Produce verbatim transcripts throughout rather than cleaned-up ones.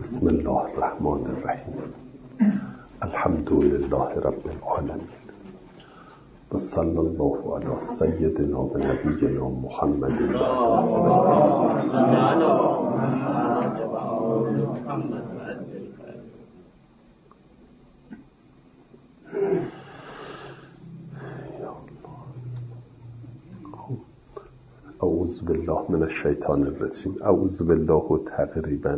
بسم الله الرحمن الرحیم. الحمد لله رب العالمین و صلی الله علی سیدنا و نبینا محمد. اعوذ بالله من الشیطان الرجیم. اعوذ بالله و تقریبا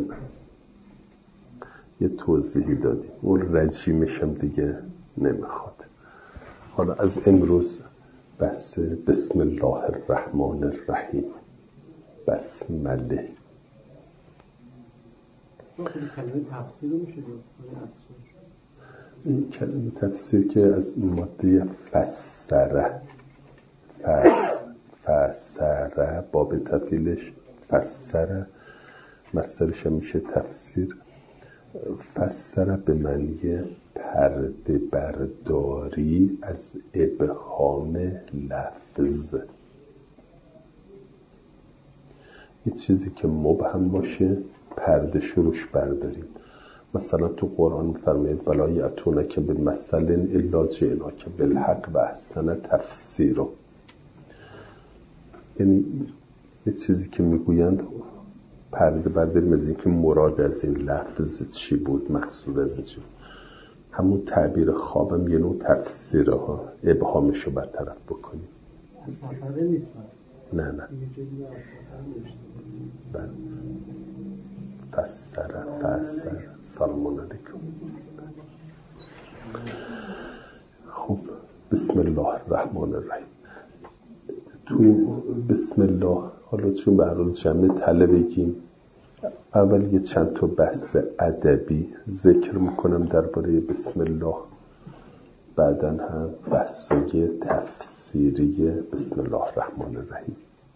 یه توضیحی دادیم، اون رجیمش هم دیگه نمیخواد. حالا از امروز بس بسم الله الرحمن الرحیم، بسمله. کلمه تفسیر رو میشه این کلمه تفسیر که از ماده فسره، فس فسره باب تفعیلش فسره، مصدرش میشه تفسیر. فسره به معنی پرده برداری از ابهام لفظ. یه چیزی که مبهم باشه پرده شروش برداریم. مثلا تو قرآن می‌فرماید ولا یأتونک بمثل الا جئناک بالحق و احسن تفسیرا. یعنی یه چیزی که میگویند پرده برداریم از اینکه مراد از این لفظ چی بود، مقصود از این چی بود. همون تعبیر خوابم یه نوع تفسیره ها، ابهامشو برطرف بکنیم. سفره نیست بس. نه نه بله. فسره فسر سلام علیکم. خب بسم الله الرحمن الرحیم. تو بسم الله حالا چون به هر حال جمع تله بگیم، اول یه چند تا بحث ادبی ذکر میکنم درباره بسم الله، بعداً هم بحثای تفسیری بسم الله الرحمن الرحیم.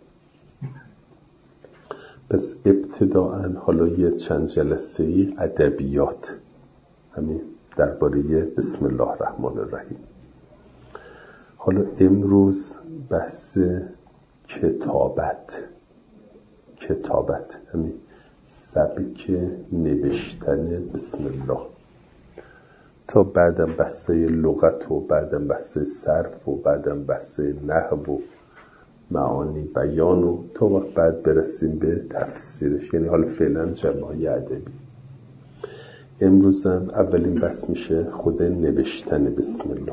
پس ابتداءً حالا یه چند جلسه‌ای ادبیات همین درباره بسم الله الرحمن الرحیم. حالا امروز بحث کتابت، کتابت همین سبک نوشتن بسم الله، تا بعدم بحثای لغت و بعدم بحثای صرف و بعدم بحثای نحو و معانی بیان و تا وقت بعد برسیم به تفسیرش. یعنی حالا فعلا جمعای ادبی. امروز هم اولین بحث میشه خود نوشتن بسم الله.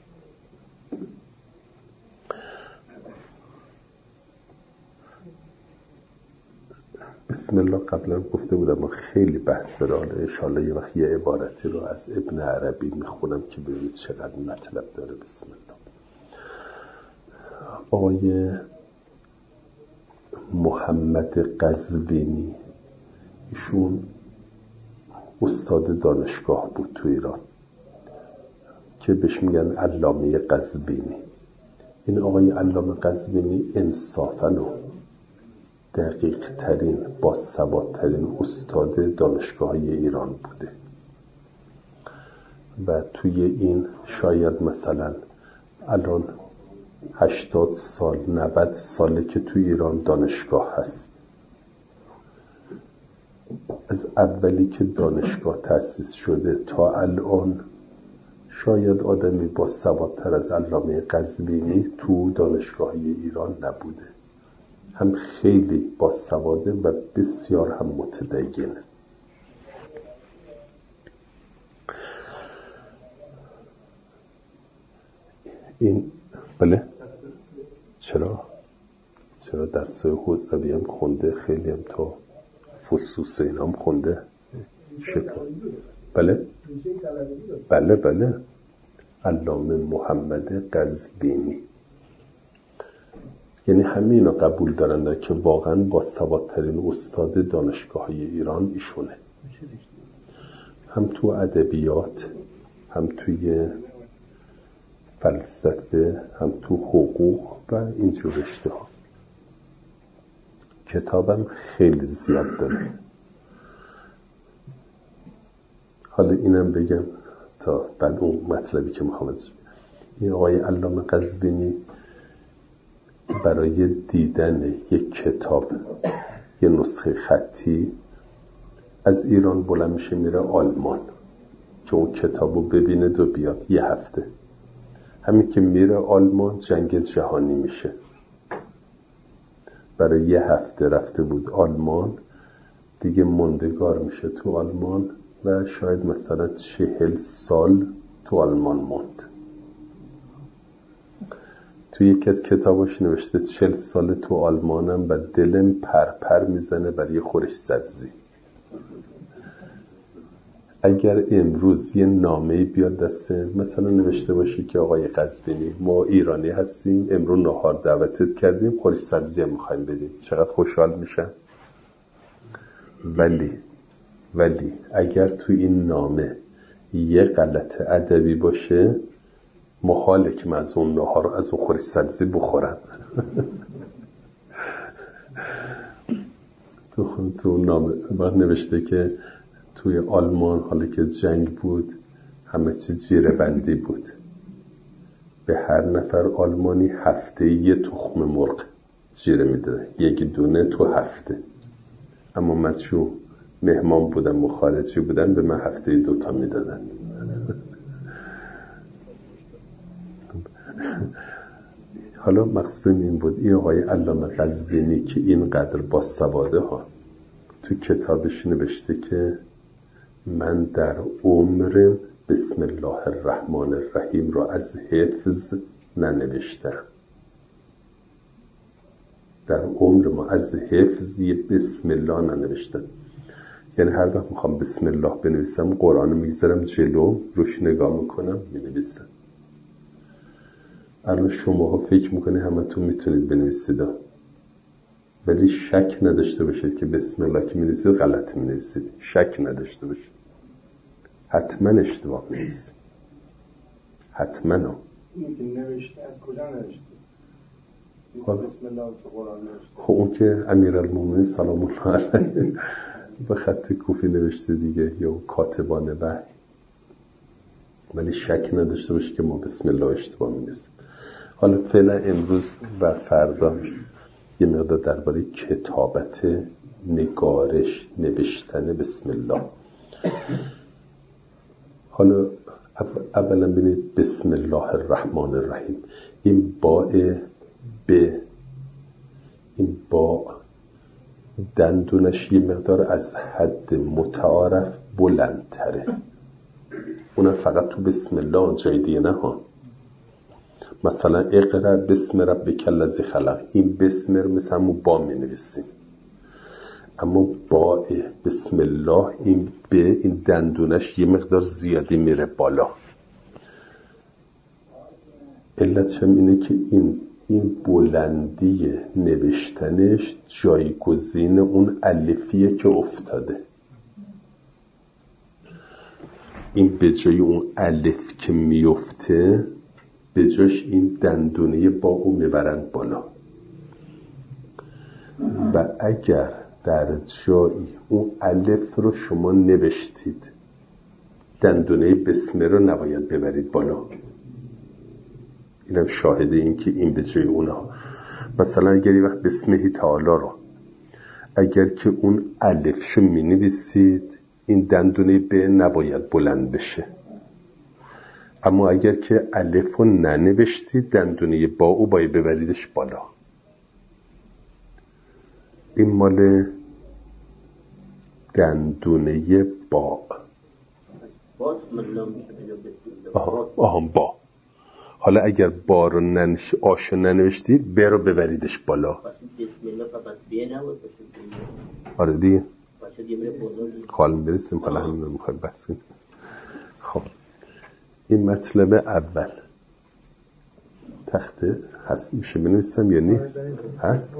بسم الله قبلا گفته بودم ما خیلی بحث داره. حالا انشاءالله یه وقت یه عبارتی رو از ابن عربی میخونم که ببینید چقدر مطلب داره بسم الله. آقای محمد قزوینی، ایشون استاد دانشگاه بود تو ایران که بهش میگن علامه قزوینی. این آقای علامه قزوینی انصافاً و دقیق ترین با سوادترین استاد دانشگاه ایران بوده و توی این شاید مثلا الان هشتاد سال نود ساله که توی ایران دانشگاه هست. از اولی که دانشگاه تأسیس شده تا الان شاید آدمی با سوادتر از علامه قزوینی تو دانشگاه ایران نبوده. هم خیلی با سواده و بسیار هم متدینه. این بله چرا چرا درس حوزوی هم خونده، خیلی هم تا فصوص اینا هم خونده. شکر بله بله بله علامه محمد قزوینی. یعنی همه اینا قبول دارن که واقعا با سوادترین استاد دانشگاه های ایران ایشونه، هم تو ادبیات، هم توی فلسفه، هم تو حقوق و اینجور رشته ها. کتابم خیلی زیاد داره. حالا اینم بگم تا بعد اون مطلبی که میخوام ازش بگم. این آقای علامه قزوینی برای دیدن یک کتاب، یه نسخه خطی از ایران بلند میشه میره آلمان که اون کتابو ببینه و بیاد یه هفته. همین که میره آلمان جنگ جهانی میشه. برای یه هفته رفته بود آلمان، دیگه موندگار میشه تو آلمان و شاید مثلا چهل سال تو آلمان موند. تو یکی از کتاباش نوشته چهل سال تو آلمانم و دلم پرپر میزنه برای خورش سبزی. اگر امروز یه نامه‌ای بیاد دسته، مثلا نوشته باشی که آقای قزوینی ما ایرانی هستیم، امروز نهار دعوتت کردیم، خورش سبزی هم میخوایم بدیم، چقدر خوشحال میشن. ولی ولی اگر تو این نامه یه غلط ادبی باشه، محاله که من از اون نهار از اون خورش سبزی بخورم. تو تو نامه بعد نوشته که توی آلمان حالا که جنگ بود همه چی جیره بندی بود، به هر نفر آلمانی هفته یه تخم مرغ جیره میدادن، یکی دونه تو هفته. اما من چون مهمان بودم و خارجی بودم به من هفته دوتا میدادن. حالا مقصود این بود این آقای علامه قزوینی که اینقدر باسواده ها تو کتابش نوشته که من در عمرم بسم الله الرحمن الرحیم را از حفظ ننوشتم. در عمر ما از حفظ یه بسم الله ننوشتم. یعنی هر وقت میخوام بسم الله بنویسم قرآن میذارم جلو، روش نگاه میکنم مینویسم. الان شماها فکر میکنه همه تو میتونید بنویسید، ولی شک نداشته باشید که بسم الله که مینویسید غلط مینویسید. شک نداشته باشید، حتما اشتباه مینویسید، حتما. این که نوشته از کجا نوشته؟ بسم الله تو قرآن نوشته. خب اون که امیرالمومنین سلام الله علیه به خط کوفی نوشته دیگه، یا کاتبان وحی. ولی شک نداشته باشید که ما بسم الله اشتباه مینویسیم. حالا فعلا امروز و فردا یه مقدار درباره کتابت، نگارش، نوشتن بسم الله. حالا اولا ببینید بسم الله الرحمن الرحیم، این باء ب، این با دندونش یه مقدار از حد متعارف بلندتره. اونم فقط تو بسم الله، جای دیگه نه ها. مثلا اقرأ بسم ربک الذی خلق، این بسم رو مثل همون با می نویسیم، اما با بسم الله این به این دندونش یه مقدار زیادی میره بالا. علتش هم اینه که این این بلندی نوشتنش جایگزین اون الفیه که افتاده. این به جای اون الف که میفته، به جاش این دندونه با او میبرند بالا. و اگر در جایی اون الف رو شما نوشتید، دندونه بسمه رو نباید ببرید بالا. اینم شاهده این که این به جای اونها. مثلا اگر یه وقت بسمه تعالی رو اگر که اون الف شو می نویسید، این دندونه ب نباید بلند بشه. اما اگر که الف رو ننوشتید، دندونه با او باید ببریدش بالا. این مال دندونه با. آها آها با. حالا اگر با رو ننش آش ننوشتید، ب رو ببریدش بالا. آره دیگه. خال برسیم حالا همین رو میخوایم بحث کنیم. خب این مطلب اول تخته هست، میشه بنویسم یا نیست؟ هست؟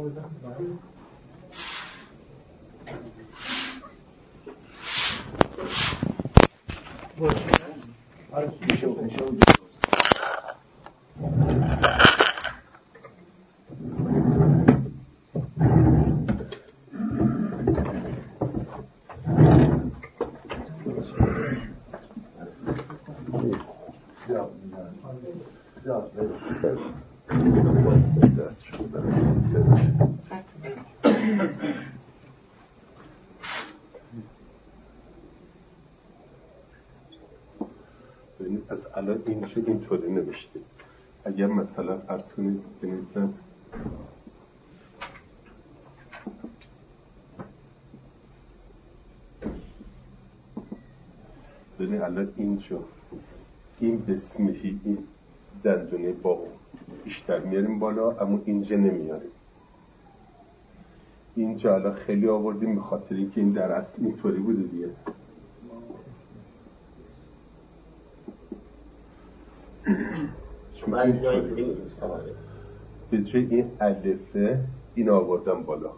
ببینید از الان این چه اینطوری نوشته. اگر مثلا فرض کنید بنویسم ببینید الان اینجا این بسمهی این دندونه با بیشتر میاریم بالا، اما اینجا نمیاریم. اینجا الان خیلی آوردیم به خاطر اینکه این در اصل اینطوری بوده دیگه. شما اینطوری به جای این الفه این آوردم بالا.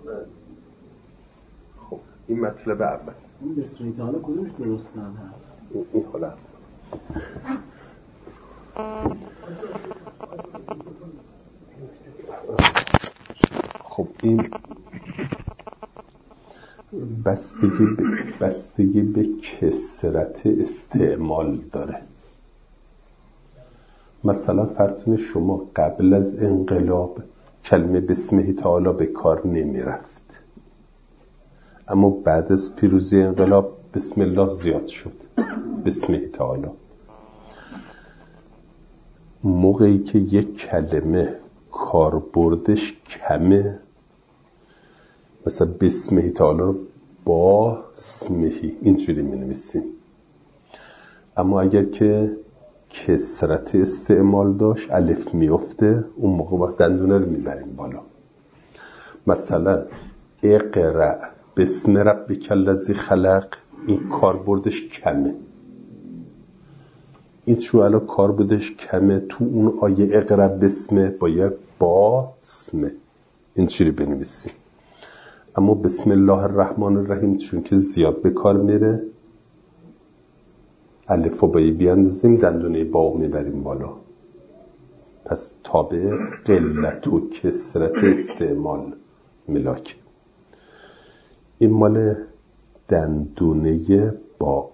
خب این مطلب اول. این بسمیت حالا کدومش درست نه هست؟ این حالا هست. خب این بستگی به, بستگی به کثرت استعمال داره. مثلا فرض کنید شما قبل از انقلاب کلمه بسمه تعالی به کار نمی رفت، اما بعد از پیروزی انقلاب بسم الله زیاد شد. بسمه تعالی موقعی که یک کلمه کاربردش کمه، مثلا بسمه تعالی با اسمهی اینجوری می نویسیم، اما اگر که کثرت استعمال داشت الف میفته، اون موقع وقت دندونه رو میبریم بالا. مثلا اقرأ بسم ربک الذی خلق، این کاربردش کمه. این چون الان کاربردش کمه، تو اون آیه اقرأ بسم باید با اسم اینجوری بنویسیم. اما بسم الله الرحمن الرحیم چون که زیاد به کار میره، الف رو باید بیاندازیم، دندونه با میبریم بالا. پس تابع قلت و کثرت استعمال ملاک. این مال دندونه با.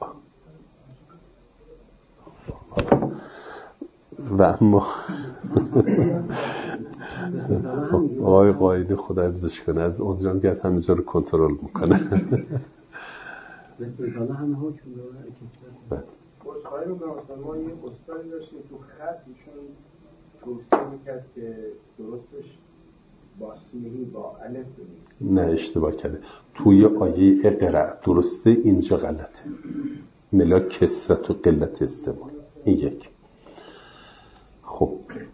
و اما آقای قایدی خدا حفظش کنه، از اونجا هم گرد همینجا رو کنترل میکنه. بسم الله همه حکم داره. خواهی میکنم اصلا ما یه استانی داشتیم تو خط ایشون توصیه میکرد که درستش با سیمهی با الف بنویسیم. نه اشتباه کرده. توی آیه اقرأ درسته، اینجا غلطه. ملا کثرت و قلت استعمال. این یک. خب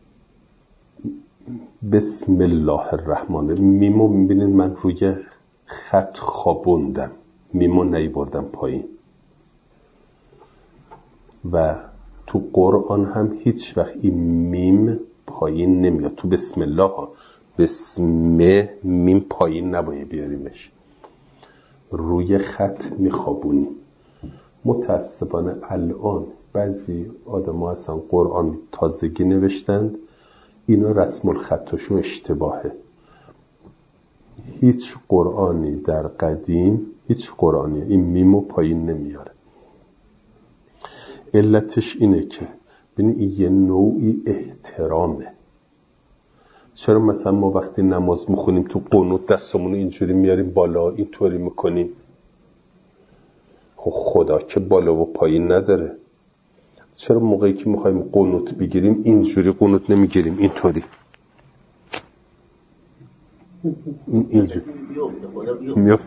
بسم الله الرحمن الرحیم. میمو میبینید من روی خط خوابوندم، میمو نیبردم پایین. و تو قرآن هم هیچ وقت این میم پایین نمیاد. تو بسم الله ها بسم میم پایین نباید بیاریمش، روی خط میخوابونی. متاسفانه الان بعضی آدم ها اصلا قرآن تازگی نوشتند، اینا رسم الخطشون اشتباهه. هیچ قرآنی در قدیم، هیچ قرآنی این میمو پایین نمیاره. علتش اینه که ببین این یه نوعی احترامه. چرا مثلا ما وقتی نماز میخونیم تو قنوت دستمون اینجوری میاریم بالا، اینطوری میکنیم؟ خب خدا که بالا و پایین نداره. چرا موقعی که میخوایم قنوت بگیریم اینجوری قنوت نمیگیریم، اینطوری؟ این اینجوری میفته.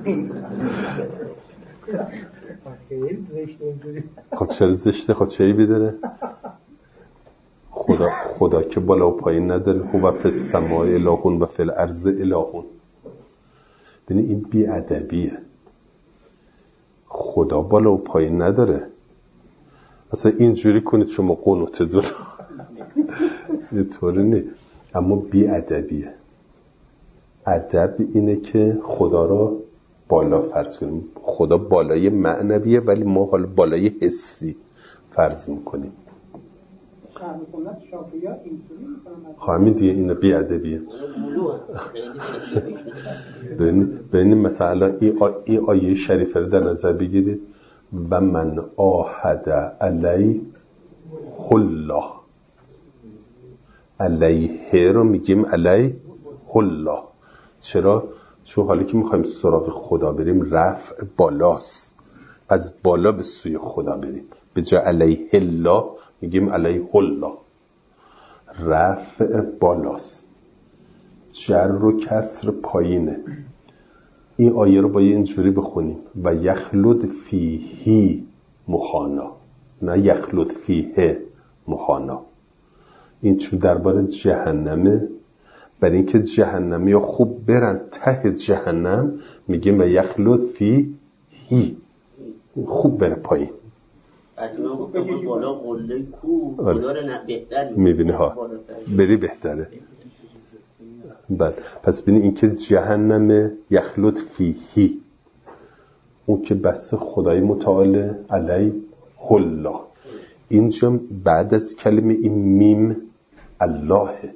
خود چرا زشته؟ خود چرا بیداره؟ خدا خدا که بالا و پایین نداره. هو فی السماء الهون و فی الارض الهون. ببین این بی ادبیه. خدا بالا و پایین نداره. اصلا اینجوری کنید شما قنوت دون یه طوری نی. اما بی ادبیه. ادب اینه که خدا را بالا فرض کنیم. خدا بالای معنویه ولی ما حالا بالای حسی فرض میکنیم. همین دیگه اینه بی ادبیه. ببینید مثلا این آیه, آیه شریفه رو در نظر بگیرید. و من آهد علیه الله، علیه رو میگیم علیه الله. چرا؟ چون حالا که میخوایم سراغ خدا بریم رفع بالاست. از بالا به سوی خدا بریم. به جای علیه الله میگیم علیه الله. رفع بالاست، جر و کسر پایینه. این آیه رو باید اینجوری بخونیم و یخلد فیهی مخانا، نه یخلد فیه مخانا. این چون درباره جهنمه، برای اینکه جهنمی ها خوب برن ته جهنم میگیم و یخلد فیهی، خوب بره پایین. اجنا گفتم بالا قله کو خدا رو نه بهتر میبینی ها بری بهتره. بله پس ببینی این که جهنم یخلد فیهی، اون که بس خدای متعال علیه الله. اینجا بعد از کلمه این میم اللهه،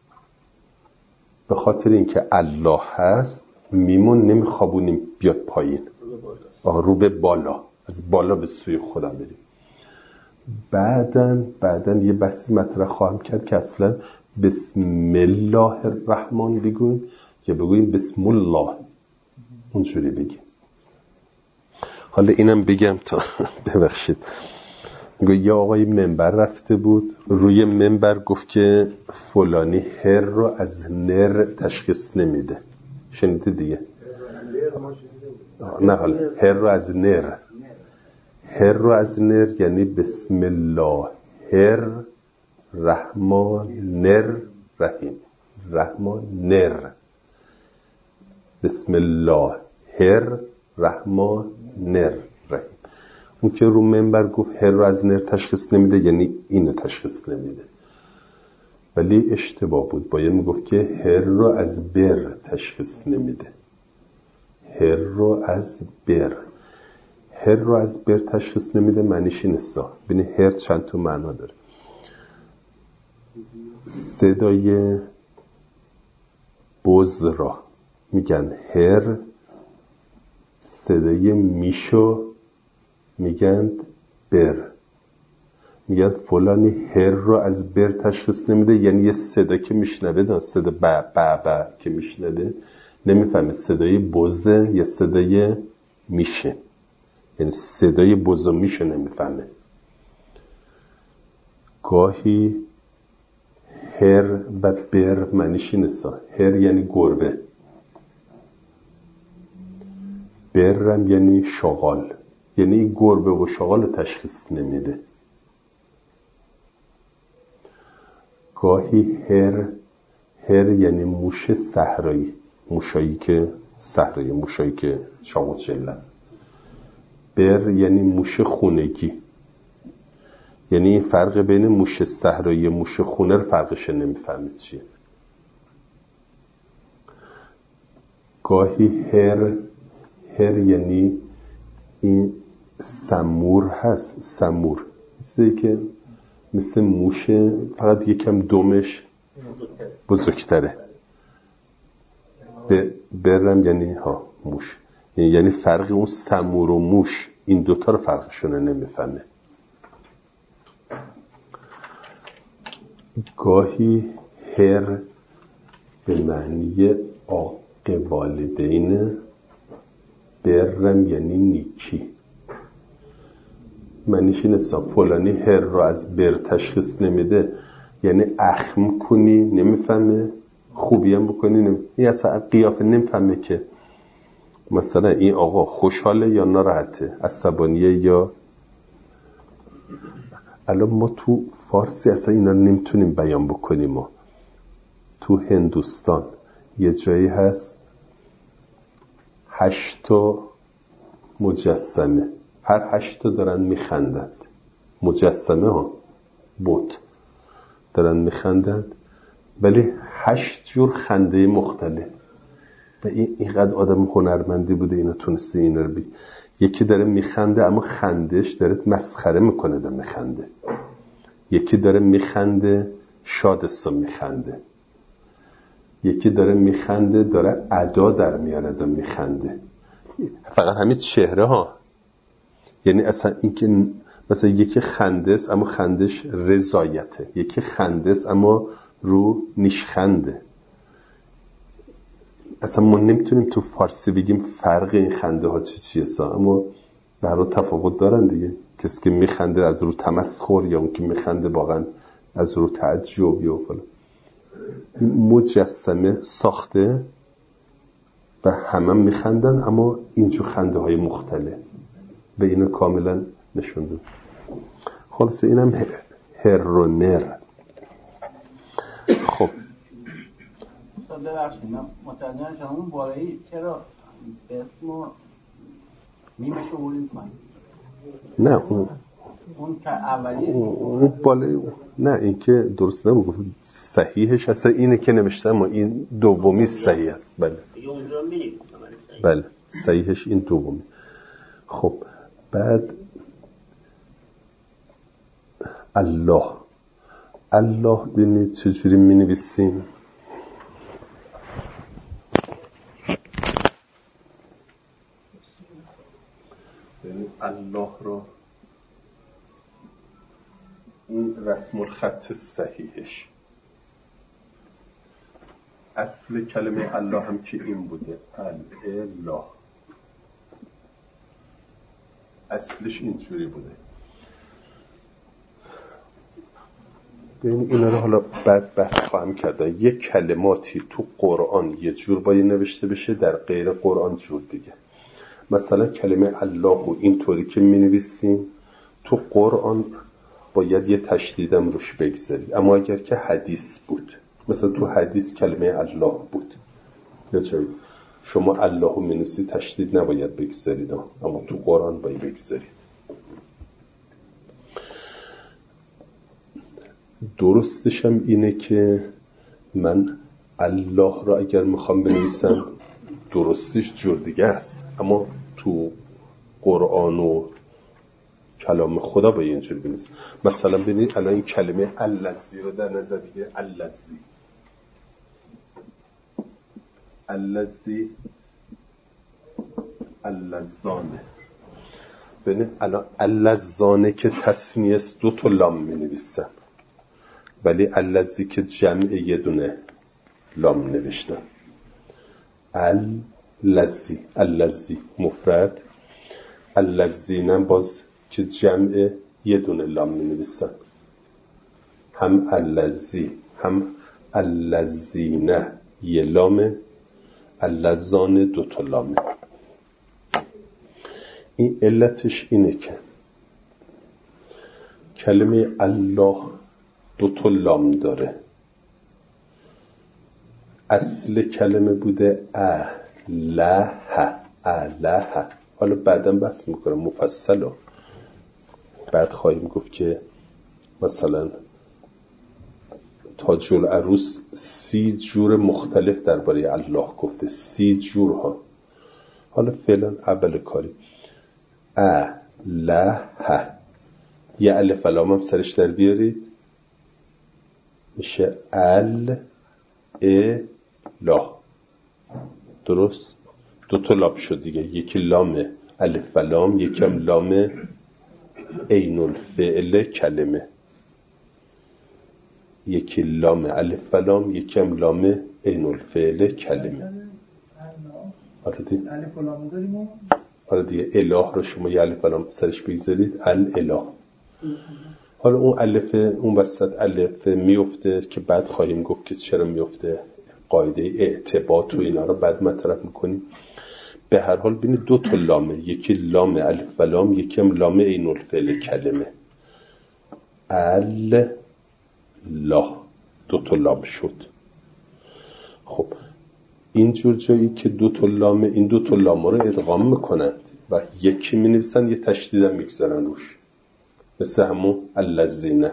به خاطر اینکه الله هست میمون نمیخوابونیم بیاد پایین، رو به بالا، از بالا به سوی خدا بریم. بعدن بعدن یه بحثی مطرح خواهم کرد که اصلا بسم الله الرحمن بگویم یا بگویم بسم الله، اونجوری بگیم. حالا اینم بگم تا ببخشید، میگه یا آقای منبر رفته بود، روی منبر گفت که فلانی هر رو از نر تشخیص نمیده. شنیده دیگه؟ نه حالا هر رو از نر، هر رو از نر یعنی بسم الله هر رحمان نر رحیم، رحمان نر، بسم الله هر رحمان نر رحیم. اون که رو منبر گفت هر رو از نر تشخیص نمیده یعنی اینو تشخیص نمیده، ولی اشتباه بود. باید میگفت که هر رو از بر تشخیص نمیده، هر رو از بر. هر رو از بر تشخیص نمیده معنیش این است. ببین هر چند تا معنا داره. صدای بز را میگن هر، صدای میشو میگن بر. میگن فلانی هر رو از بر تشخیص نمیده یعنی یه صدا که میشنوه، دا صدا با با با که میشنوه نمیفهمه صدای بزه یا صدای میشه، یعنی صدای بز و میشه نمیفهمه. گاهی هر و بر معنیش اینه. هر یعنی گربه، برم یعنی شغال، یعنی گربه و شغال رو تشخیص نمیده. گاهی هر، هر یعنی موش صحرایی، موشایی که صحرایی، موشایی که چاق و چلن. بر یعنی موش خونگی، یعنی این فرق بین موش صحرایی و موش خونه رو فرقش نمیفهمید چیه. گاهی هر، هر یعنی این سمور هست، سمور چیزی که مثل موشه فقط یکم دومش بزرگتره. برم یعنی ها موش، یعنی فرق اون سمور و موش، این دوتا رو فرقشونه نمیفهمه. گاهی هر به معنی آق والدین، برم یعنی نیکی. معنیش این است فلانی هر رو از بر تشخیص نمیده یعنی اخم کنی نمیفهمه، خوبی هم بکنی نمیفهمه. این اصلا قیافه نمیفهمه که مثلا این آقا خوشحاله یا ناراحته، عصبانیه یا. الان ما تو فارسی اصلا اینا نمیتونیم بیان بکنیم. ما تو هندوستان یه جایی هست هشتا مجسمه، هر هشتا دارن میخندند، مجسمه ها بت دارن میخندند، ولی هشت جور خنده مختلف. و این اینقدر آدم هنرمندی بوده اینا تونسته اینا رو بگه. یکی داره میخنده اما خندش داره مسخره میکنه، داره میخنده. یکی داره میخنده شادستو میخنده، یکی داره میخنده داره ادا در میاره داره میخنده. فقط همین چهره ها، یعنی اصلا این که مثلا یکی خنده است اما خندش رضایته، یکی خنده است اما رو نیشخنده. اصلا ما نمیتونیم تو فارسی بگیم فرق این خنده ها چی چیه سا، اما برای تفاوت دارن دیگه. کسی که میخنده از رو تمسخر یا اون که میخنده واقعا از رو تعجب یا فلان. مجسمه ساخته و همه میخندن، اما اینجور خنده های مختلف به اینو کاملا نشون داد. خلاصه اینم هرونر. خب ببخشید من متوجه نشدم اون بالایی چرا اسمو میمش آورید من؟ نه اون اون که اولی اون بالایی نه، این که درست نمیگفت. صحیحش اصلا اینه که نوشتم ما این دومی صحیح است. بله بله صحیحش این دومی. خب بعد الله الله ببینید چجوری می نویسیم. ببینید الله رو این رسم الخط صحیحش، اصل کلمه الله هم که این بوده، الله اصلش اینجوری بوده. ببین اینا رو حالا بعد بحث خواهم کرد. یک کلماتی تو قرآن یه جور باید نوشته بشه، در غیر قرآن جور دیگه. مثلا کلمه الله و اینطوری که می نویسیم تو قرآن باید یه تشدیدم روش بگذارید، اما اگر که حدیث بود، مثلا تو حدیث کلمه الله بود یا چه شما الله رو می نویسید تشدید نباید بگذارید، اما تو قرآن باید بگذارید. درستش هم اینه که من الله را اگر میخوام بنویسم درستش جور دیگه است، اما تو قرآن و کلام خدا با اینجور بنویسم. مثلا ببینید الان این کلمه الذی رو در نظر بگیرید. الذی الذی اللذانه. ببینید الان اللذانه که تثنیه است دو تا لام می نویسم، ولی الذی که جمع یه دونه لام نوشتم. الذی الذی مفرد، الذین باز که جمع یه دونه لام می نویسم. هم الذی هم الذین یه لامه، اللذان دو تا لامه. این علتش اینه که کلمه الله دو تا لام داره. اصل کلمه بوده اله اله. حالا بعدم بحث میکنم مفصل و بعد خواهیم گفت که مثلا تاج العروس سی جور مختلف درباره الله گفته، سی جور ها. حالا فعلا اول کاری اله یه الف لام هم سرش در بیارید، میشه ال ا لا. درست؟ دو تا لام شد دیگه، یکی لام الف لام، یکم لام عین الفعل کلمه. یکی لام الف لام، یکم لام عین الفعل کلمه. آره دیگه الف لام داریم. آره دیگه اله رو شما یه الف لام سرش بگذارید الاله. حالا اون الف اون وسط الف میفته که بعد خواهیم گفت که چرا میفته، قاعده اعتباط و اینا رو بعد مطرح میکنیم. به هر حال ببینید دو تا لامه، یکی لام الف و لام، یکم لام عین الفعل کلمه. ال لا دو تا لام شد. خب اینجور جایی که دو تا لامه، این دو تا لام رو ادغام میکنن و یکی مینویسن یه تشدید هم میگذارن روش، مثل همون اللذینه.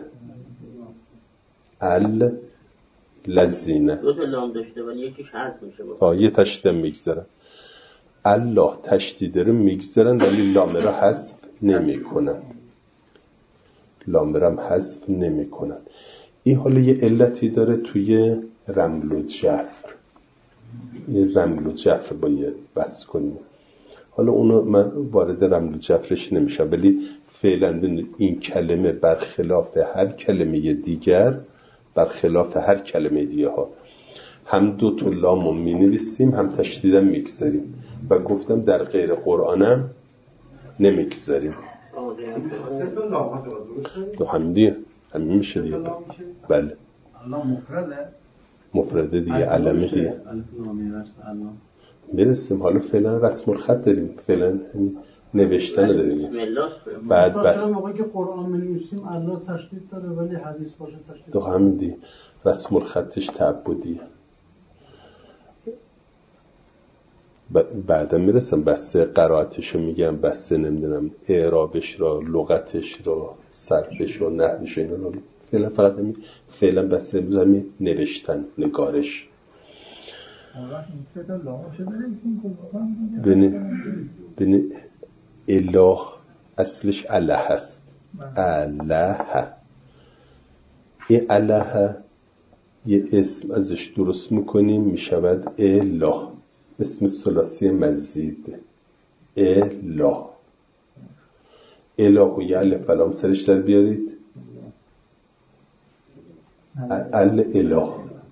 اللذینه دو تا لام داشته ولی یکیش حذف میشه. آه یه تشدید هم میگذارن. الله تشدید رو میگذارن ولی لام رو حذف نمی کنن. لام رو هم حذف نمی کنن. این حالا یه علتی داره توی رمل و جفر. این رمل و جفر باید بس کنیم. حالا اونو من وارد رمل و جفرش نمیشم، ولی فعلا این کلمه برخلاف هر کلمه دیگر، برخلاف هر کلمه دیگه ها، هم دو تا لامو می نویسیم هم تشدیدم میگذاریم. و گفتم در غیر قرآنم نمیگذاریم. ستون لامات رو درست تو همین دیگه همین میشه دیگه. بله الله مفرده مفرده دیگه، علمه دیگه. الف نامیه است الله. برسیم. حالا فعلا رسم الخط داریم، فعلا نوشتن داریم. بعد بعد موقعی که قرآن می‌نویسیم الله تشدید داره ولی حدیث باشه تشدید تو همین دیگه. رسم الخطش تعبدیه. بعدا میرسم بسته قرائتشو میگم، بسته نمیدونم اعرابش را، لغتش را، صرفش را، نحوش اینا رو. فعلا فقط همین فعلا بسته امروز همین نوشتن، نگارش. بینی بینی اله اصلش اله هست. اله این اله یه اسم ازش درست میکنیم میشود اله، اسم ثلاثی مزید. اله اله و یه الف لام سرش در بیارید. ال اله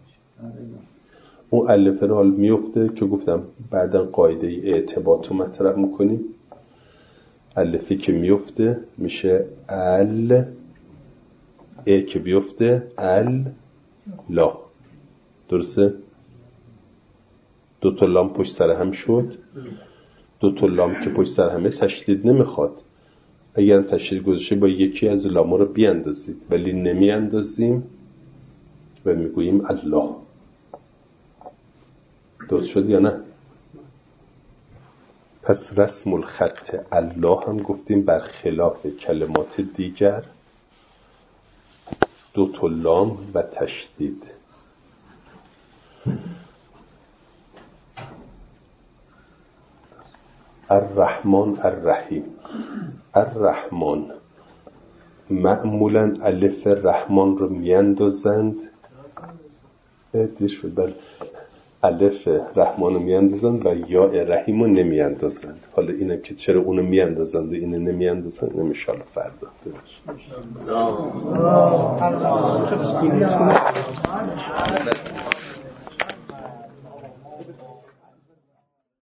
اون الف رو حال میفته که گفتم بعدا قاعده اعتباط رو مطرح میکنیم. الفی که میفته میشه ال، ای که بیفته ال لا. درسته؟ دو تا لام پشت سر هم شد. دو تا لام که پشت سر همه تشدید نمیخواد. اگر تشدید گذاشته با یکی از لام رو بیاندازید، ولی نمی اندازیم و میگوییم الله. درست شد یا نه؟ پس رسم الخط الله هم گفتیم برخلاف کلمات دیگر دو تا لام و تشدید. الرحمن الرحیم. الرحمن معمولا الف رحمان رو میاندازند. دیر شد. بله الف رحمان رو میاندازند و یا رحیم رو نمیاندازند. حالا اینم که چرا اونو میاندازند و اینو نمیاندازند نمیشه حالا فردا ببینید.